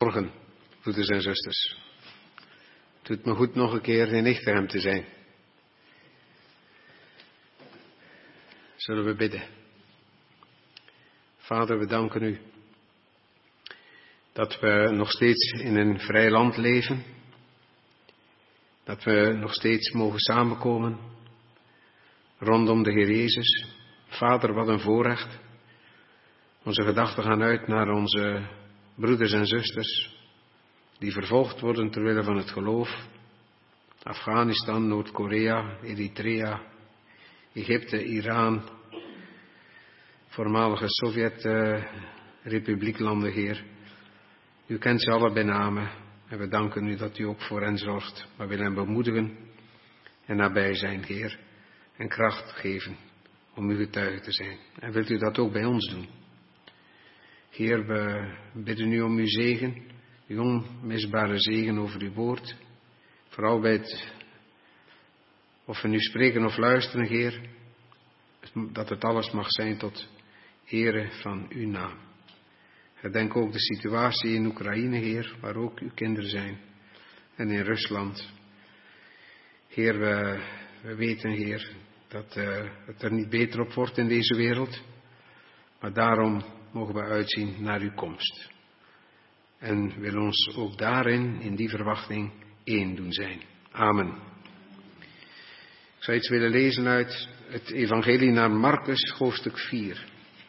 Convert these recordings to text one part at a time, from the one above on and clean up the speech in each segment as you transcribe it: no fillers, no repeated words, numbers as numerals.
Goedemorgen, broeders en zusters. Het doet me goed nog een keer in Ichtehem te zijn. Zullen we bidden. Vader, we danken u dat we nog steeds in een vrij land leven. Dat we nog steeds mogen samenkomen rondom de Heer Jezus. Vader, wat een voorrecht. Onze gedachten gaan uit naar onze broeders en zusters die vervolgd worden ter wille van het geloof. Afghanistan, Noord-Korea, Eritrea, Egypte, Iran, voormalige Sovjet-republieklanden, Heer. U kent ze alle bij name en we danken u dat u ook voor hen zorgt. Maar willen hen bemoedigen en nabij zijn, Heer, en kracht geven om uw getuige te zijn. En wilt u dat ook bij ons doen? Heer, we bidden u om uw zegen, uw onmisbare zegen over uw woord. Vooral bij het, of we nu spreken of luisteren, Heer, dat het alles mag zijn tot ere van uw naam. Gedenk ook de situatie in Oekraïne, Heer, waar ook uw kinderen zijn. En in Rusland. Heer, we weten, Heer, dat het er niet beter op wordt in deze wereld. Maar daarom mogen we uitzien naar uw komst. En wil ons ook daarin, in die verwachting, één doen zijn. Amen. Ik zou iets willen lezen uit het evangelie naar Marcus, hoofdstuk 4.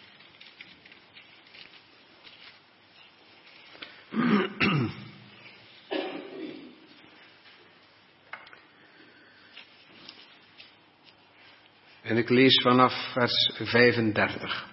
En ik lees vanaf vers 35.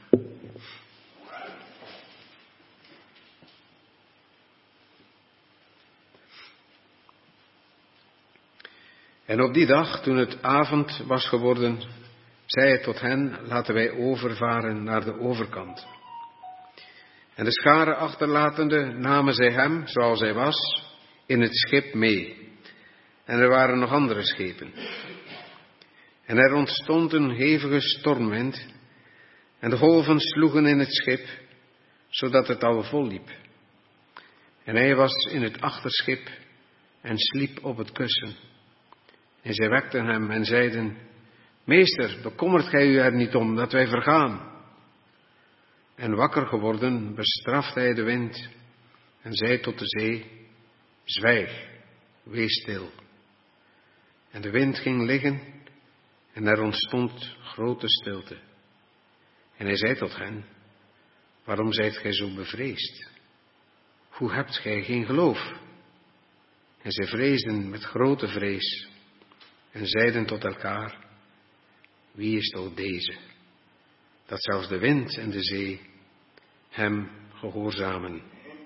En op die dag, toen het avond was geworden, zei hij tot hen: laten wij overvaren naar de overkant. En de scharen achterlatende namen zij hem, zoals hij was, in het schip mee. En er waren nog andere schepen. En er ontstond een hevige stormwind, en de golven sloegen in het schip, zodat het al vol liep. En hij was in het achterschip en sliep op het kussen. En zij wekten hem en zeiden: Meester, bekommert gij u er niet om dat wij vergaan? En wakker geworden bestrafte hij de wind en zei tot de zee: Zwijg, wees stil. En de wind ging liggen en er ontstond grote stilte. En hij zei tot hen: Waarom zijt gij zo bevreesd? Hoe hebt gij geen geloof? En zij vreesden met grote vrees en zeiden tot elkaar: Wie is toch deze, dat zelfs de wind en de zee hem gehoorzamen?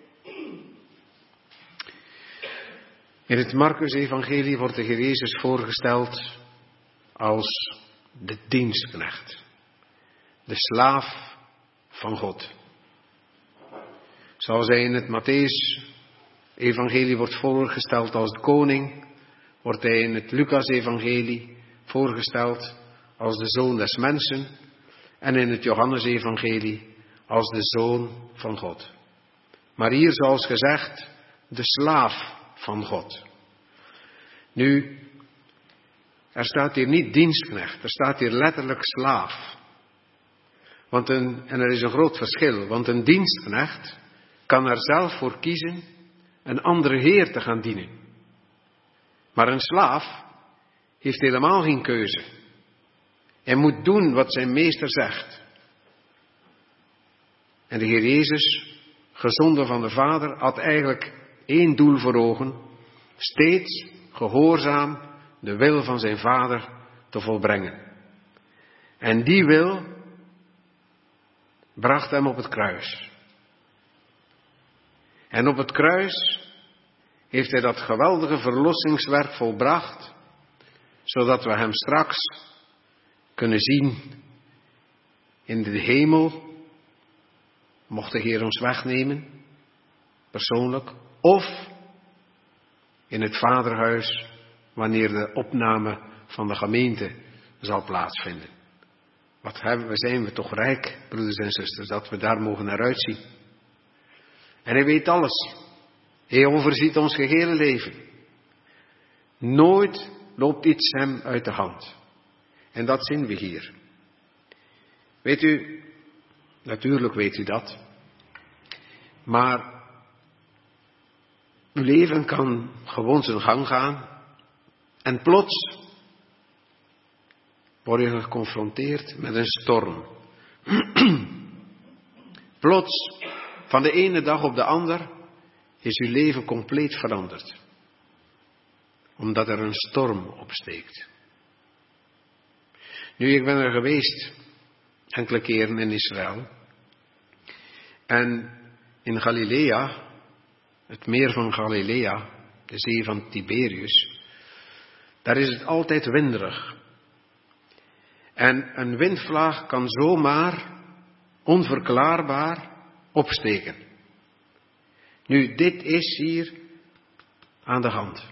In het Marcus-evangelie wordt de Heer Jezus voorgesteld als de dienstknecht, de slaaf van God. Zoals hij in het Mattheüs-evangelie wordt voorgesteld als de koning, wordt hij in het Lucas-evangelie voorgesteld als de zoon des mensen en in het Johannes-evangelie als de zoon van God. Maar hier, zoals gezegd, de slaaf van God. Nu, er staat hier niet dienstknecht, er staat hier letterlijk slaaf. En er is een groot verschil, want een dienstknecht kan er zelf voor kiezen een andere heer te gaan dienen. Maar een slaaf heeft helemaal geen keuze. Hij moet doen wat zijn meester zegt. En de Heer Jezus, gezonden van de Vader, had eigenlijk één doel voor ogen: steeds gehoorzaam de wil van zijn Vader te volbrengen. En die wil bracht hem op het kruis. En op het kruis heeft hij dat geweldige verlossingswerk volbracht, zodat we hem straks kunnen zien in de hemel, mocht de Heer ons wegnemen, persoonlijk, of in het Vaderhuis, wanneer de opname van de gemeente zal plaatsvinden. Zijn we toch rijk, broeders en zusters, dat we daar mogen naar uitzien. En hij weet alles. Hij overziet ons gehele leven. Nooit loopt iets hem uit de hand. En dat zien we hier. Weet u, natuurlijk weet u dat. Maar uw leven kan gewoon zijn gang gaan. En plots word je geconfronteerd met een storm. Plots, van de ene dag op de ander, is uw leven compleet veranderd. Omdat er een storm opsteekt. Nu, ik ben er geweest enkele keren in Israël. En in Galilea, het meer van Galilea, de zee van Tiberius, daar is het altijd winderig. En een windvlaag kan zomaar, onverklaarbaar, opsteken. Nu, dit is hier aan de hand.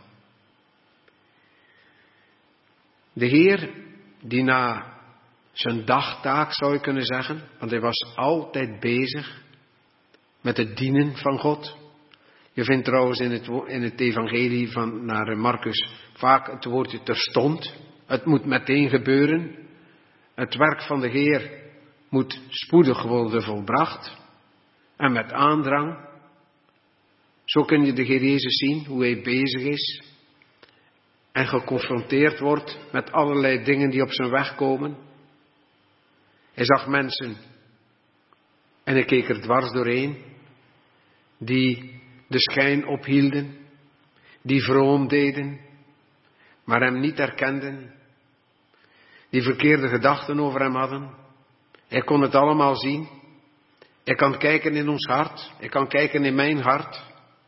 De Heer, die na zijn dagtaak zou je kunnen zeggen, want hij was altijd bezig met het dienen van God. Je vindt trouwens in het evangelie van naar Marcus vaak het woordje terstond. Het moet meteen gebeuren. Het werk van de Heer moet spoedig worden volbracht. En met aandrang. Zo kun je de Heer Jezus zien, hoe hij bezig is. En geconfronteerd wordt met allerlei dingen die op zijn weg komen. Hij zag mensen, en hij keek er dwars doorheen, die de schijn ophielden, die vroom deden, maar hem niet herkenden, die verkeerde gedachten over hem hadden. Hij kon het allemaal zien. Hij kan kijken in ons hart, hij kan kijken in mijn hart.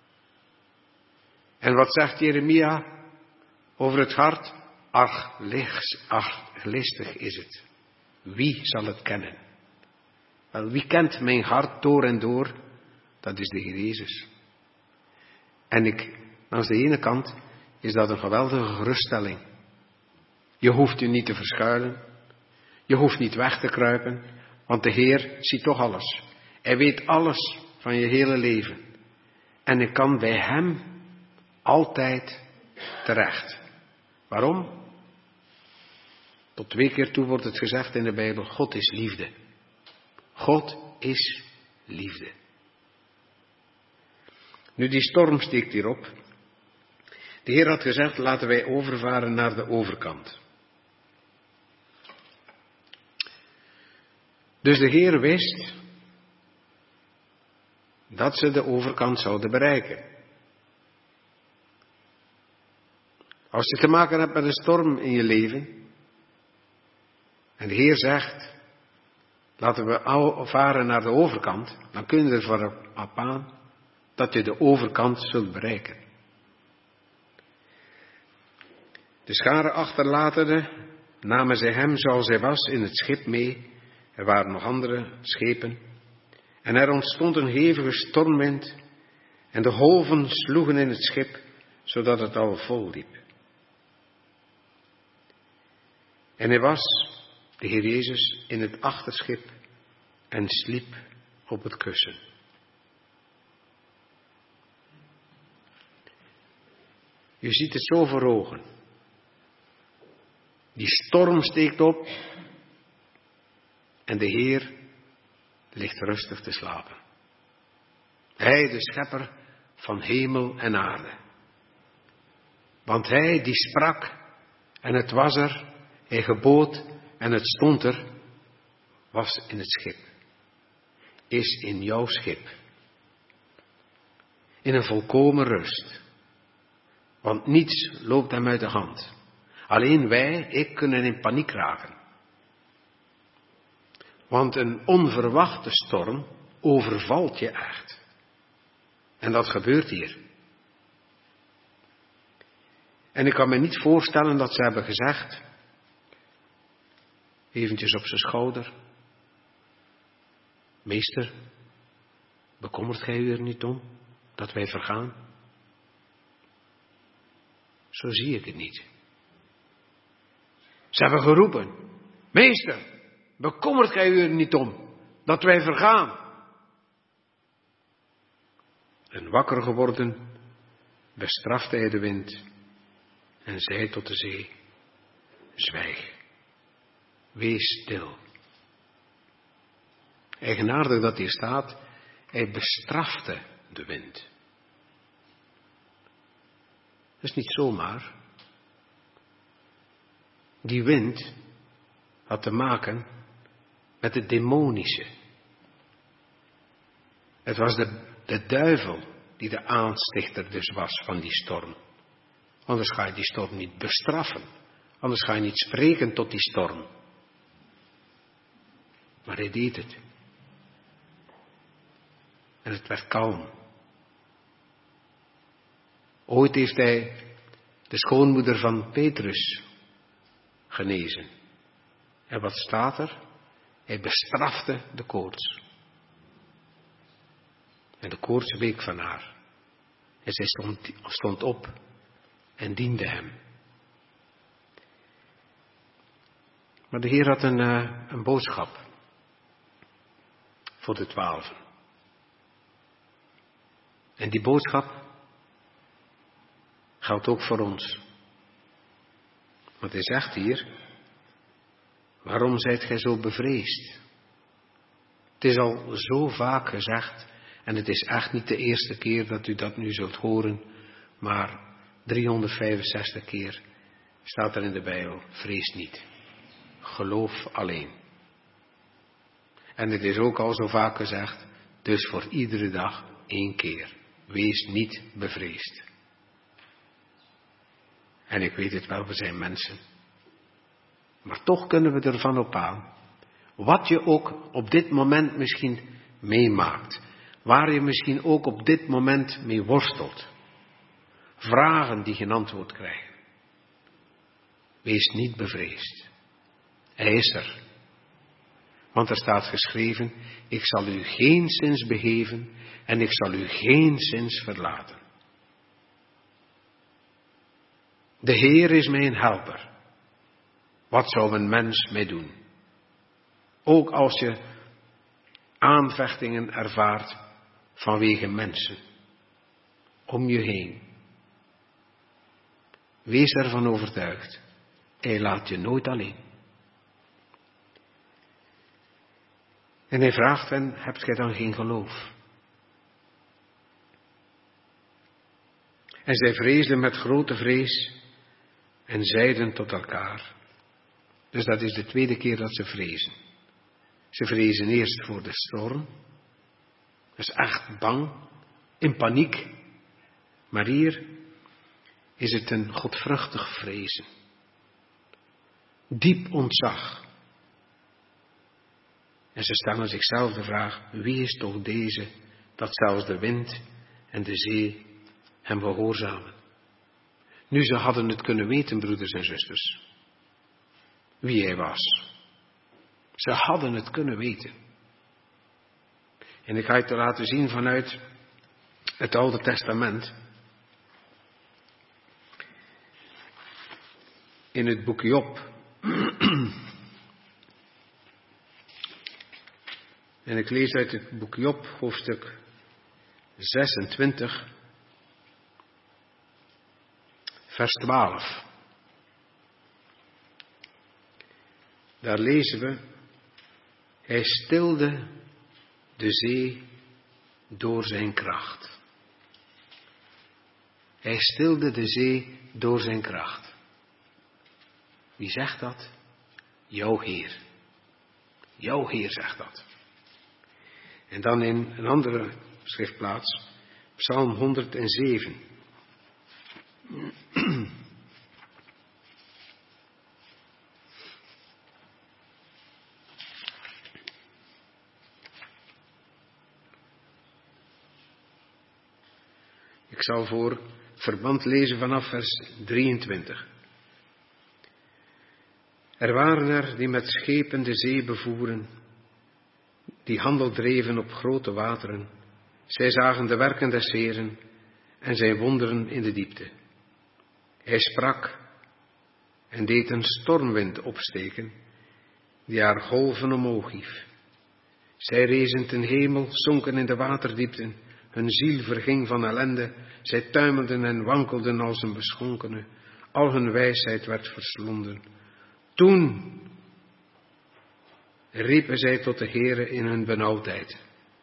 En wat zegt Jeremia over het hart? Ach, listig is het. Wie zal het kennen? Wel, wie kent mijn hart door en door? Dat is de Heer Jezus. En langs de ene kant is dat een geweldige geruststelling. Je hoeft je niet te verschuilen. Je hoeft niet weg te kruipen. Want de Heer ziet toch alles. Hij weet alles van je hele leven. En je kan bij Hem altijd terecht. Waarom? Tot 2 keer toe wordt het gezegd in de Bijbel, God is liefde. God is liefde. Nu die storm steekt hierop. De Heer had gezegd, laten wij overvaren naar de overkant. Dus de Heer wist dat ze de overkant zouden bereiken. Als je te maken hebt met een storm in je leven, en de Heer zegt, laten we varen naar de overkant, dan kun je er voorop aan dat je de overkant zult bereiken. De schare achterlatende namen zij hem zoals hij was in het schip mee. Er waren nog andere schepen. En er ontstond een hevige stormwind en de golven sloegen in het schip, zodat het al vol liep. En hij was, de Heer Jezus, in het achterschip en sliep op het kussen. Je ziet het zo voor ogen. Die storm steekt op en de Heer ligt rustig te slapen. Hij, de schepper van hemel en aarde. Want hij die sprak en het was er, hij gebood en het stond er, was in het schip. Is in jouw schip. In een volkomen rust. Want niets loopt hem uit de hand. Alleen wij, ik, kunnen in paniek raken. Want een onverwachte storm overvalt je echt. En dat gebeurt hier. En ik kan me niet voorstellen dat ze hebben gezegd, eventjes op zijn schouder, meester, bekommert gij u er niet om dat wij vergaan? Zo zie ik het niet. Ze hebben geroepen, meester, bekommert gij u er niet om dat wij vergaan? En wakker geworden bestrafte hij de wind en zei tot de zee, zwijg, wees stil. Eigenaardig dat hier staat, hij bestrafte de wind. Dat is niet zomaar. Die wind had te maken met het demonische. Het was de duivel die de aanstichter dus was van die storm. Anders ga je die storm niet bestraffen. Anders ga je niet spreken tot die storm. Maar hij deed het. En het werd kalm. Ooit heeft hij de schoonmoeder van Petrus genezen. En wat staat er? Hij bestrafte de koorts. En de koorts week van haar. En zij stond op en diende hem. Maar de Heer had een boodschap voor de 12. En die boodschap geldt ook voor ons. Want hij zegt hier, waarom zijt gij zo bevreesd? Het is al zo vaak gezegd, en het is echt niet de eerste keer dat u dat nu zult horen, maar 365 keer staat er in de Bijbel, vrees niet, geloof alleen. En het is ook al zo vaak gezegd, dus voor iedere dag 1 keer, wees niet bevreesd. En ik weet het wel, we zijn mensen. Maar toch kunnen we ervan op aan. Wat je ook op dit moment misschien meemaakt. Waar je misschien ook op dit moment mee worstelt. Vragen die geen antwoord krijgen. Wees niet bevreesd. Hij is er. Want er staat geschreven, ik zal u geenszins begeven en ik zal u geenszins verlaten. De Heer is mijn helper. Wat zou een mens mij doen? Ook als je aanvechtingen ervaart vanwege mensen om je heen. Wees ervan overtuigd. Hij laat je nooit alleen. En hij vraagt hen, hebt gij dan geen geloof? En zij vreesden met grote vrees en zeiden tot elkaar. Dus dat is de tweede keer dat ze vrezen. Ze vrezen eerst voor de storm. Dat is echt bang, in paniek. Maar hier is het een godvruchtig vrezen. Diep ontzag. En ze stellen zichzelf de vraag, wie is toch deze, dat zelfs de wind en de zee hem gehoorzamen. Nu, ze hadden het kunnen weten, broeders en zusters, wie hij was. Ze hadden het kunnen weten. En ik ga het laten zien vanuit het Oude Testament. In het boek Job. En ik lees uit het boek Job, hoofdstuk 26, vers 12. Daar lezen we, hij stilde de zee door zijn kracht. Hij stilde de zee door zijn kracht. Wie zegt dat? Jouw Heer. Jouw Heer zegt dat. En dan in een andere schriftplaats, Psalm 107. Ik zal voor verband lezen vanaf vers 23. Er waren er die met schepen de zee bevoeren, die handel dreven op grote wateren. Zij zagen de werken des Heeren en zijn wonderen in de diepte. Hij sprak en deed een stormwind opsteken, die haar golven omhoog hief. Zij rezen ten hemel, zonken in de waterdiepten, Hun ziel verging van ellende. Zij tuimelden en wankelden als een beschonkene. Al hun wijsheid werd verslonden. Toen riepen zij tot de Heere in hun benauwdheid.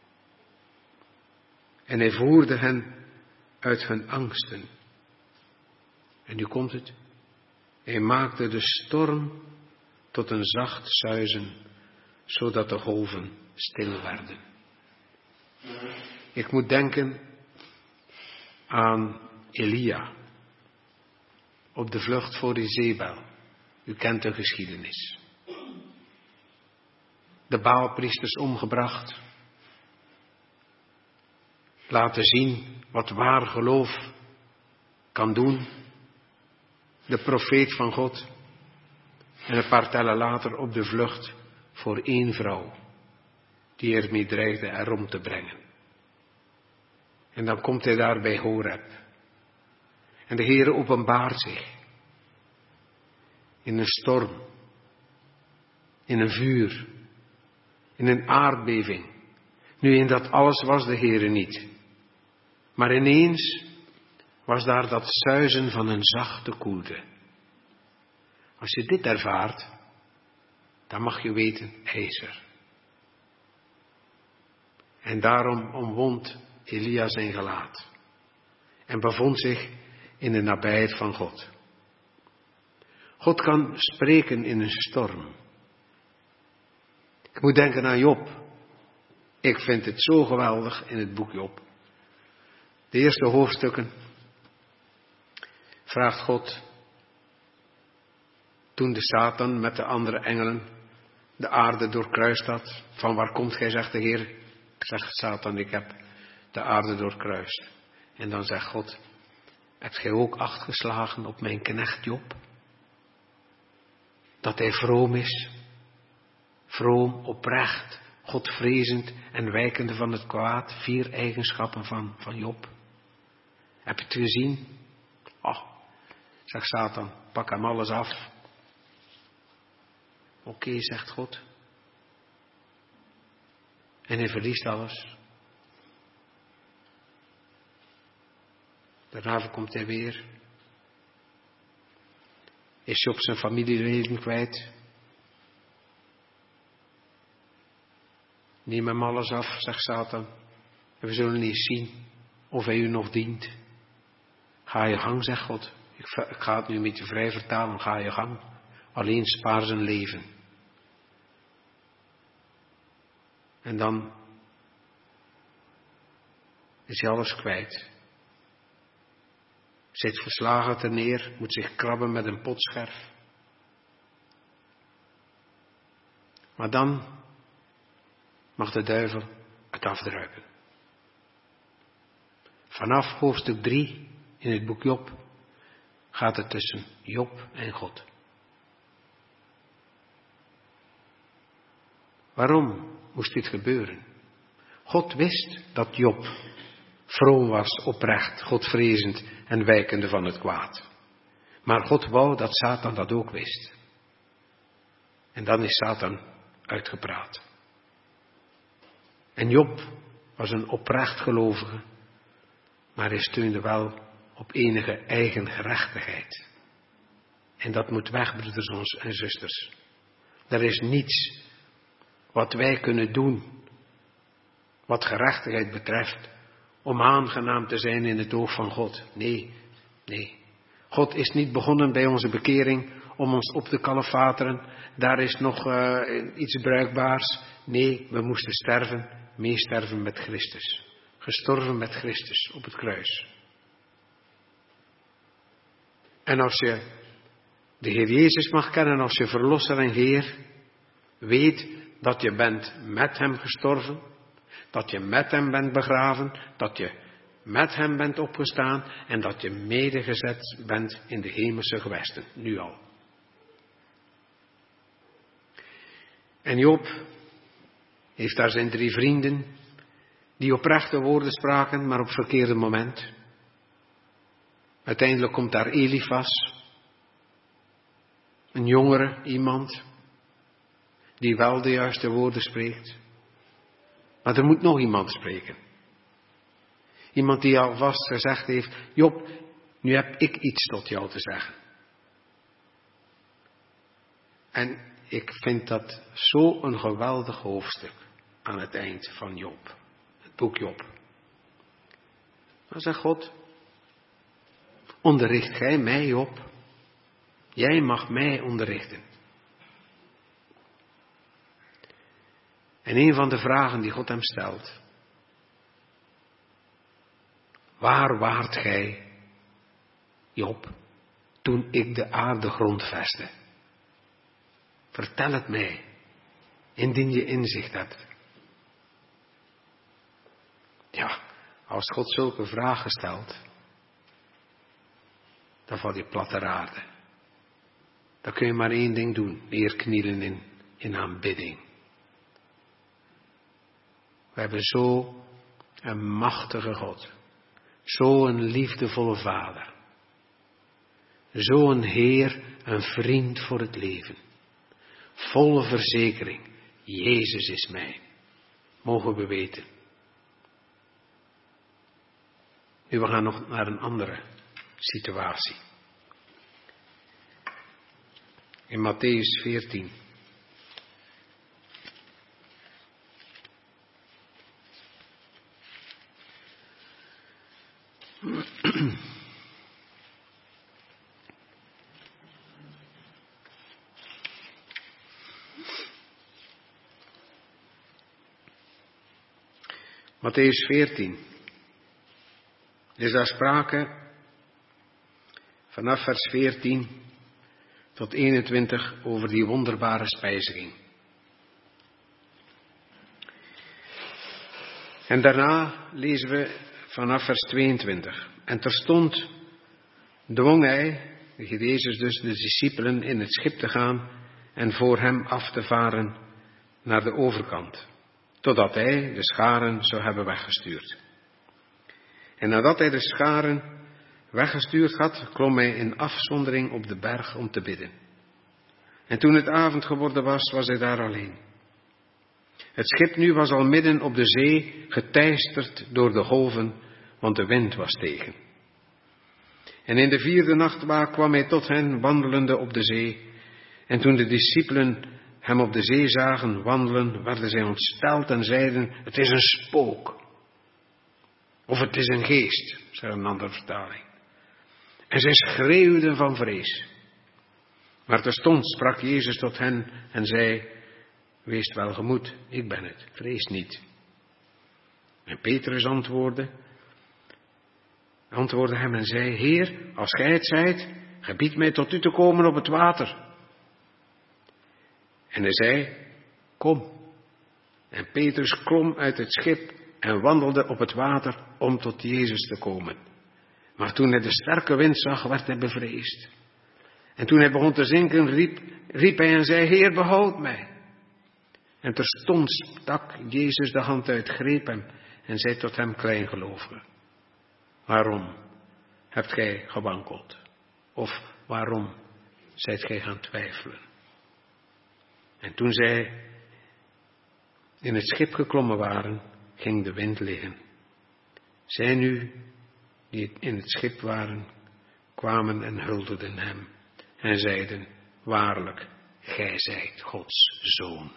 En hij voerde hen uit hun angsten. En nu komt het. Hij maakte de storm tot een zacht suizen, zodat de golven stil werden. Ik moet denken aan Elia, op de vlucht voor Jezebel. U kent de geschiedenis. De Baalpriesters omgebracht. Laten zien wat waar geloof kan doen. De profeet van God. En een paar tellen later op de vlucht voor één vrouw. Die ermee dreigde erom te brengen. En dan komt hij daar bij Horeb. En de Heere openbaart zich. In een storm. In een vuur. In een aardbeving. Nu in dat alles was de Heere niet. Maar ineens was daar dat suizen van een zachte koelte. Als je dit ervaart, dan mag je weten, hij is er. En daarom omwond Elia zijn gelaat. En bevond zich in de nabijheid van God. God kan spreken in een storm. Ik moet denken aan Job. Ik vind het zo geweldig in het boek Job. De eerste hoofdstukken vraagt God, toen de Satan met de andere engelen de aarde doorkruist had. Van waar komt gij, zegt de Heer. Zegt Satan, ik heb de aarde doorkruist. En dan zegt God, hebt gij ook acht geslagen op mijn knecht Job? Dat hij vroom is. Vroom, oprecht, Godvrezend en wijkende van het kwaad. 4 eigenschappen van Job. Heb je het gezien? Oh, zegt Satan, pak hem alles af. Oké, zegt God. En hij verliest alles. Daarna komt hij weer. Is Job zijn familieleden kwijt? Neem hem alles af, zegt Satan. En we zullen niet zien of hij u nog dient. Ga je gang, zegt God. Ik ga het nu een beetje vrij vertalen. Ga je gang. Alleen spaar zijn leven. En dan is hij alles kwijt. Zit verslagen ter neer, moet zich krabben met een potscherf. Maar dan mag de duivel het afdruipen. Vanaf hoofdstuk 3 in het boek Job gaat het tussen Job en God. Waarom moest dit gebeuren? God wist dat Job vroom was, oprecht, Godvrezend en wijkende van het kwaad. Maar God wou dat Satan dat ook wist. En dan is Satan uitgepraat. En Job was een oprecht gelovige, maar hij steunde wel op enige eigen gerechtigheid. En dat moet weg, broeders en zusters. Er is niets wat wij kunnen doen, wat gerechtigheid betreft, om aangenaam te zijn in het oog van God. Nee. God is niet begonnen bij onze bekering om ons op te kalefateren. Daar is nog iets bruikbaars. Nee, we moesten sterven, meesterven met Christus. Gestorven met Christus op het kruis. En als je de Heer Jezus mag kennen als je verlosser en Heer, weet dat je bent met hem gestorven, dat je met hem bent begraven, dat je met hem bent opgestaan en dat je medegezet bent in de hemelse gewesten, nu al. En Job heeft daar zijn 3 vrienden die oprechte woorden spraken, maar op verkeerde moment. Uiteindelijk komt daar Elifas, een jongere iemand, die wel de juiste woorden spreekt. Maar er moet nog iemand spreken. Iemand die alvast gezegd heeft, Job, nu heb ik iets tot jou te zeggen. En ik vind dat zo'n geweldig hoofdstuk aan het eind van Job. Het boek Job. Dan zegt God, onderricht gij mij, Job. Jij mag mij onderrichten. En een van de vragen die God hem stelt. Waar waart gij, Job, toen ik de aarde grondvestte? Vertel het mij, indien je inzicht hebt. Ja, als God zulke vragen stelt, dan val je plat ter aarde. Dan kun je maar één ding doen, neerknielen in aanbidding. We hebben zo een machtige God. Zo'n liefdevolle Vader. Zo'n Heer, een vriend voor het leven. Volle verzekering, Jezus is mijn. Mogen we weten. Nu, we gaan nog naar een andere situatie. In Mattheüs 14. Mattheüs 14. Er is daar sprake vanaf vers 14 tot 21 over die wonderbare spijziging. En daarna lezen we vanaf vers 22. En terstond dwong hij, Jezus dus, de discipelen in het schip te gaan en voor hem af te varen naar de overkant, totdat hij de scharen zou hebben weggestuurd. En nadat hij de scharen weggestuurd had, klom hij in afzondering op de berg om te bidden. En toen het avond geworden was, was hij daar alleen. Het schip nu was al midden op de zee, geteisterd door de golven, want de wind was tegen. En in de 4e nachtwaak kwam hij tot hen, wandelende op de zee. En toen de discipelen hem op de zee zagen wandelen, werden zij ontsteld en zeiden, het is een spook. Of het is een geest, zei een andere vertaling. En zij schreeuwden van vrees. Maar terstond sprak Jezus tot hen en zei, wees welgemoed, ik ben het, vrees niet. En Petrus antwoordde hem en zei, Heer, als gij het zijt, gebied mij tot u te komen op het water. En hij zei, kom. En Petrus klom uit het schip en wandelde op het water om tot Jezus te komen. Maar toen hij de sterke wind zag, werd hij bevreesd. En toen hij begon te zinken, riep hij en zei, Heer, behoud mij. En terstond stak Jezus de hand uit, greep hem en zei tot hem, kleingelovige, waarom hebt gij gewankeld? Of waarom zijt gij gaan twijfelen? En toen zij in het schip geklommen waren, ging de wind liggen. Zij nu, die in het schip waren, kwamen en huldigden hem en zeiden, waarlijk, gij zijt Gods zoon.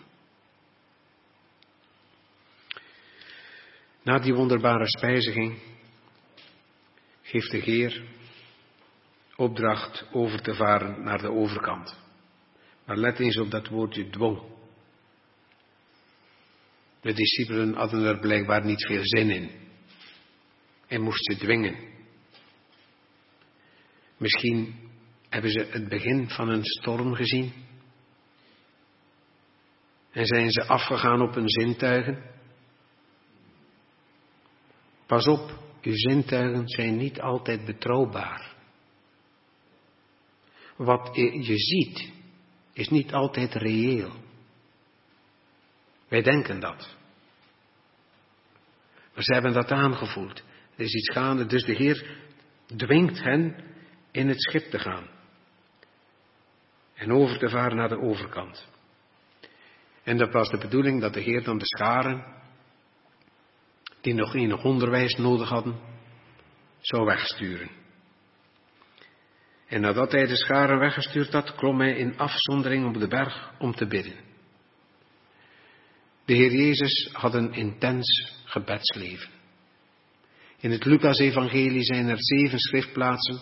Na die wonderbare spijziging geeft de Heer opdracht over te varen naar de overkant. Maar let eens op dat woordje dwong. De discipelen hadden er blijkbaar niet veel zin in. En moest ze dwingen. Misschien hebben ze het begin van een storm gezien. En zijn ze afgegaan op hun zintuigen. Pas op, uw zintuigen zijn niet altijd betrouwbaar. Wat je ziet, is niet altijd reëel. Wij denken dat. Maar ze hebben dat aangevoeld. Er is iets gaande, dus de Heer dwingt hen in het schip te gaan. En over te varen naar de overkant. En dat was de bedoeling dat de Heer dan de scharen die nog enig onderwijs nodig hadden, zou wegsturen. En nadat hij de scharen weggestuurd had, klom hij in afzondering op de berg om te bidden. De Heer Jezus had een intens gebedsleven. In het Lucas-evangelie zijn er 7 schriftplaatsen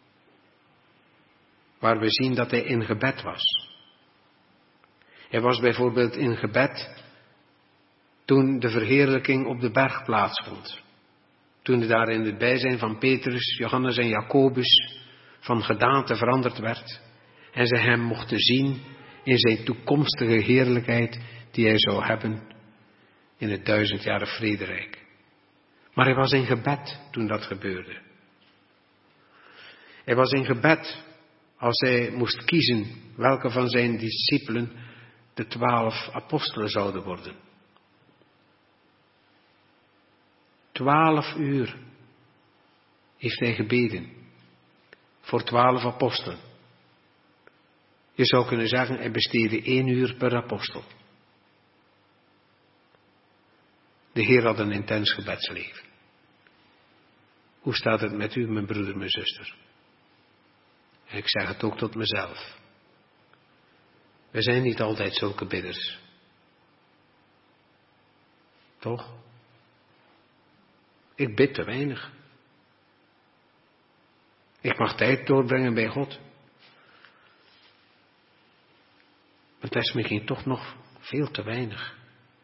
waar we zien dat hij in gebed was. Hij was bijvoorbeeld in gebed toen de verheerlijking op de berg plaatsvond. Toen hij daar in het bijzijn van Petrus, Johannes en Jacobus van gedaante veranderd werd en ze hem mochten zien in zijn toekomstige heerlijkheid die hij zou hebben in het 1000-jarig vrederijk. Maar hij was in gebed toen dat gebeurde. Hij was in gebed als hij moest kiezen welke van zijn discipelen de 12 apostelen zouden worden. 12 uur heeft hij gebeden voor 12 apostelen. Je zou kunnen zeggen, hij besteedde 1 uur per apostel. De Heer had een intens gebedsleven. Hoe staat het met u, mijn broeder, mijn zuster? En ik zeg het ook tot mezelf. We zijn niet altijd zulke bidders. Toch? Ik bid te weinig. Ik mag tijd doorbrengen bij God. Maar dat is misschien toch nog veel te weinig.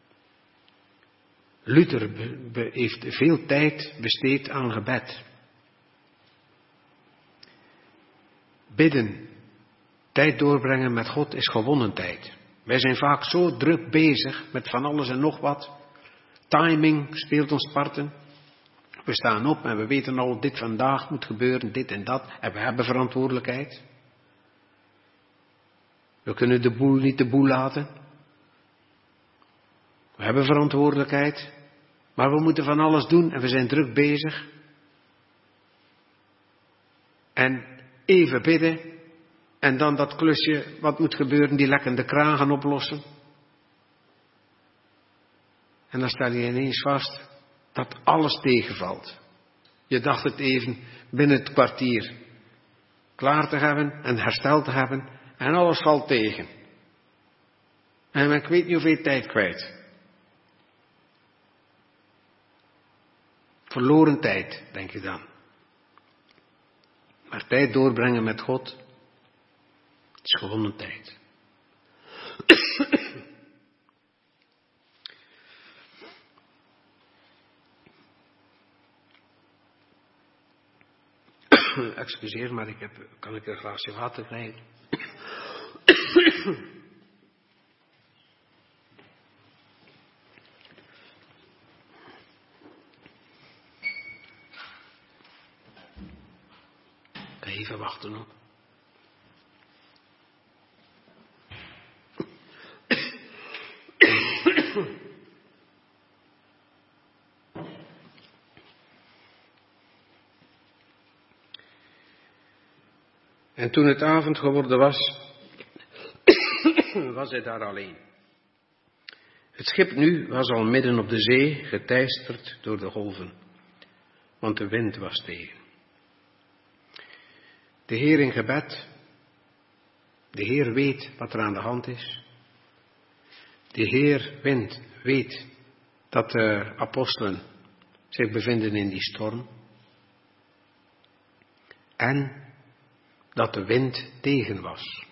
Luther heeft veel tijd besteed aan gebed. Bidden, tijd doorbrengen met God is gewonnen tijd. Wij zijn vaak zo druk bezig met van alles en nog wat. Timing speelt ons parten. We staan op en we weten al, dit vandaag moet gebeuren, dit en dat. En we hebben verantwoordelijkheid. We kunnen de boel niet de boel laten. We hebben verantwoordelijkheid. Maar we moeten van alles doen en we zijn druk bezig. En even bidden. En dan dat klusje wat moet gebeuren, die lekkende kraan gaan oplossen. En dan stel je ineens vast dat alles tegenvalt. Je dacht het even binnen het kwartier klaar te hebben en hersteld te hebben. En alles valt tegen. En ik weet niet hoeveel tijd kwijt. Verloren tijd, denk je dan. Maar tijd doorbrengen met God is gewonnen tijd. Excuseer, maar kan ik een glaasje water krijgen? Even wachten hoor. En toen het avond geworden was, was hij daar alleen. Het schip nu was al midden op de zee, geteisterd door de golven, want de wind was tegen. De Heer in gebed, de Heer weet wat er aan de hand is. De Heer weet dat de apostelen zich bevinden in die storm. En dat de wind tegen was.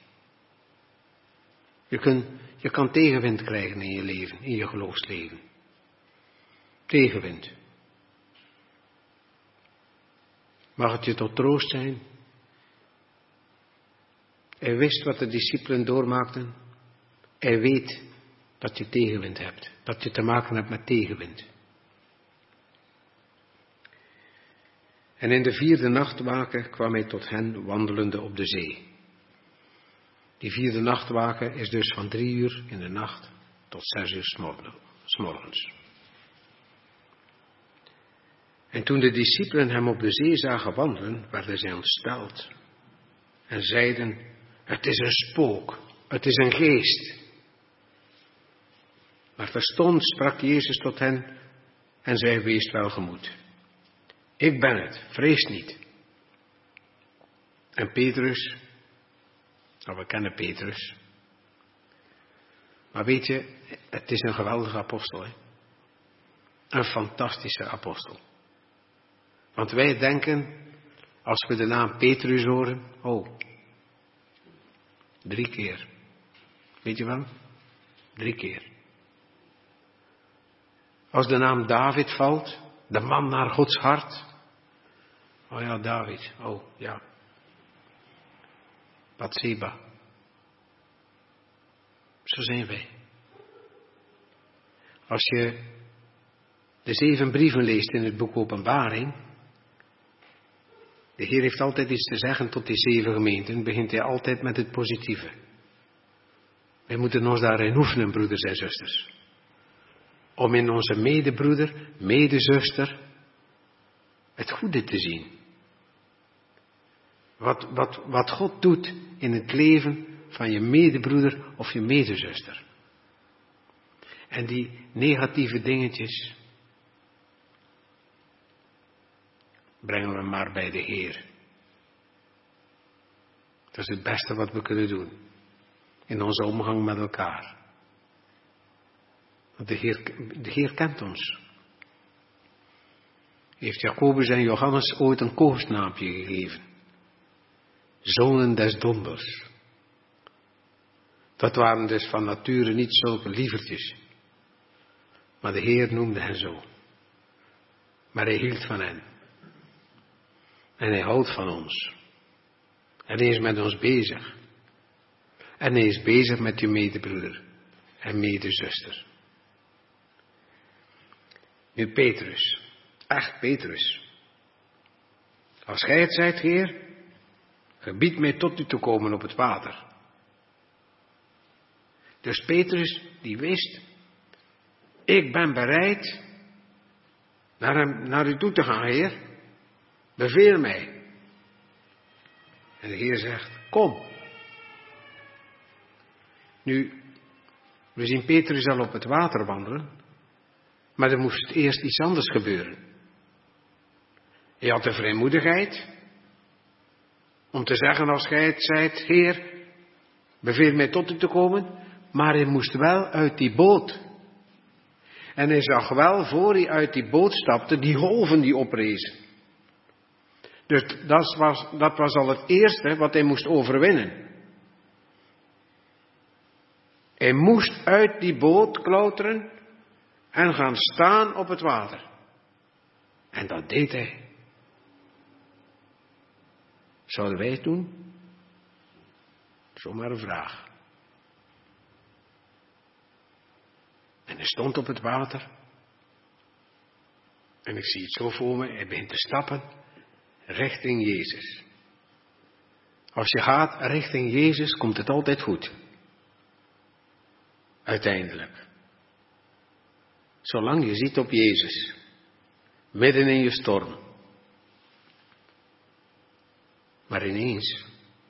Je kan tegenwind krijgen in je leven, in je geloofsleven. Tegenwind. Mag het je tot troost zijn? Hij wist wat de discipelen doormaakten. Hij weet dat je tegenwind hebt. Dat je te maken hebt met tegenwind. En in de 4e nachtwaken kwam hij tot hen wandelende op de zee. Die 4e nachtwaken is dus van 3 uur in de nacht tot 6 uur 's morgens. En toen de discipelen hem op de zee zagen wandelen, werden zij ontsteld. En zeiden, het is een spook, het is een geest. Maar terstond sprak Jezus tot hen en zei, wees welgemoed. Ik ben het, vrees niet. En Petrus, we kennen Petrus. Maar weet je, het is een geweldige apostel. Hè? Een fantastische apostel. Want wij denken, als we de naam Petrus horen, 3 keer. Weet je wel? 3 keer. Als de naam David valt, de man naar Gods hart. Oh ja, David. Oh ja. Bathseba. Zo zijn wij. Als je de 7 brieven leest in het boek Openbaring. De Heer heeft altijd iets te zeggen tot die 7 gemeenten. Begint hij altijd met het positieve. Wij moeten ons daarin oefenen, broeders en zusters. Om in onze medebroeder, medezuster, het goede te zien. Wat God doet in het leven van je medebroeder of je medezuster. En die negatieve dingetjes brengen we maar bij de Heer. Dat is het beste wat we kunnen doen. In onze omgang met elkaar. Want de Heer kent ons. Heeft Jacobus en Johannes ooit een koosnaampje gegeven. Zonen des donders. Dat waren dus van nature niet zulke lievertjes. Maar de Heer noemde hen zo. Maar hij hield van hen. En hij houdt van ons. En hij is met ons bezig. En hij is bezig met je medebroeder en medezuster. Nu Petrus. Echt Petrus. Als gij het zijt, Heer, gebied mij tot u te komen op het water. Dus Petrus, die wist, ik ben bereid naar u toe te gaan, Heer. Beveel mij. En de Heer zegt, kom. Nu, we zien Petrus al op het water wandelen, maar er moest eerst iets anders gebeuren. Hij had de vrijmoedigheid om te zeggen, als gij het zijt, Heer, beveel mij tot u te komen, maar hij moest wel uit die boot. En hij zag wel, voor hij uit die boot stapte, die golven die oprezen. Dus dat was al het eerste wat hij moest overwinnen. Hij moest uit die boot klauteren en gaan staan op het water. En dat deed hij. Zouden wij het doen? Zomaar een vraag. En hij stond op het water. En ik zie het zo voor me, hij begint te stappen richting Jezus. Als je gaat richting Jezus, komt het altijd goed. Uiteindelijk. Zolang je ziet op Jezus. Midden in je storm. Maar ineens.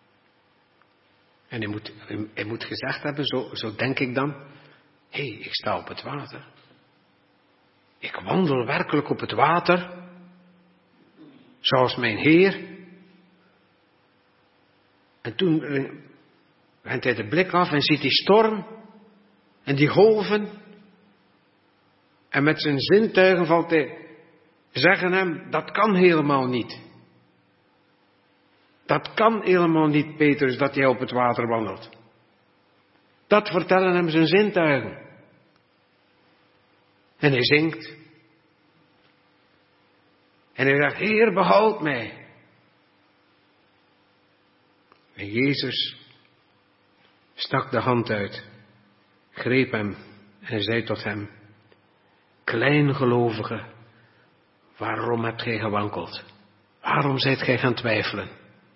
En hij moet gezegd hebben, zo denk ik dan. Hé, ik sta op het water. Ik wandel werkelijk op het water. Zoals mijn Heer. En toen went hij de blik af en ziet die storm. En die golven. En met zijn zintuigen valt hij, zeggen hem, dat kan helemaal niet. Dat kan helemaal niet, Petrus, dat jij op het water wandelt. Dat vertellen hem zijn zintuigen. En hij zingt. En hij zegt, Heer, behoud mij. En Jezus stak de hand uit, greep hem en zei tot hem, kleingelovige, waarom hebt gij gewankeld? Waarom zijt gij gaan twijfelen?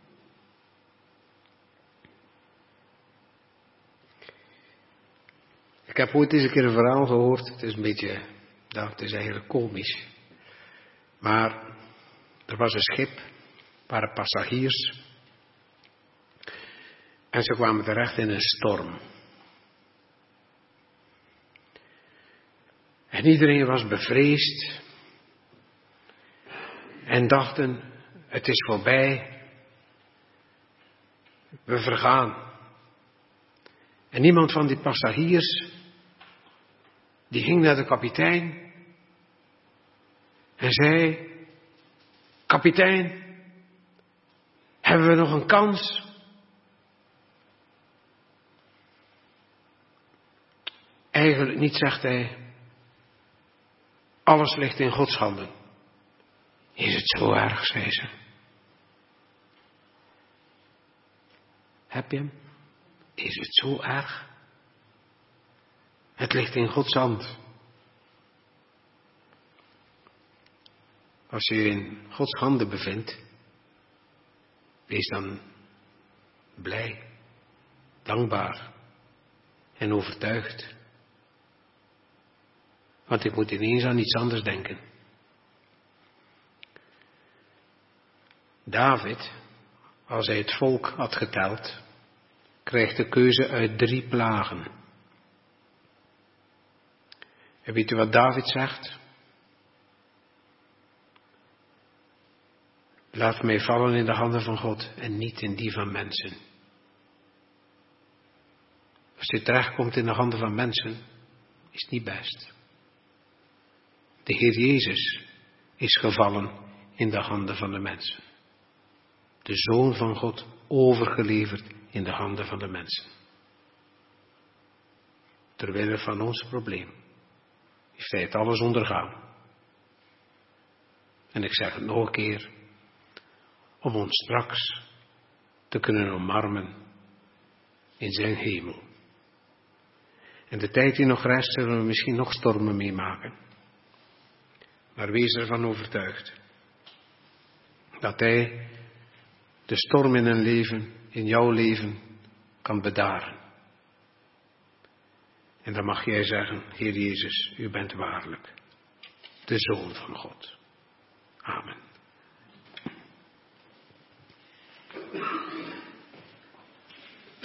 Ik heb ooit eens een keer een verhaal gehoord. Het is een beetje, het is eigenlijk komisch. Maar er was een schip, waren passagiers. En ze kwamen terecht in een storm. En iedereen was bevreesd. en dachten, het is voorbij, we vergaan. En niemand van die passagiers, die ging naar de kapitein en zei, kapitein, hebben we nog een kans? Eigenlijk niet, zegt hij. Alles ligt in Gods handen. Is het zo erg, zei ze. Heb je hem? Is het zo erg? Het ligt in Gods hand. Als je je in Gods handen bevindt, wees dan blij, dankbaar en overtuigd. Want ik moet ineens aan iets anders denken. David, als hij het volk had geteld, kreeg de keuze uit 3 plagen. En weet u wat David zegt? Laat mij vallen in de handen van God en niet in die van mensen. Als je terechtkomt in de handen van mensen, is het niet best. De Heer Jezus is gevallen in de handen van de mensen. De Zoon van God overgeleverd in de handen van de mensen. Terwille van ons probleem heeft hij het alles ondergaan. En ik zeg het nog een keer, om ons straks te kunnen omarmen in zijn hemel. En de tijd die nog rest, zullen we misschien nog stormen meemaken. Maar wees ervan overtuigd dat hij de storm in een leven, in jouw leven, kan bedaren. En dan mag jij zeggen, Heer Jezus, u bent waarlijk de Zoon van God. Amen.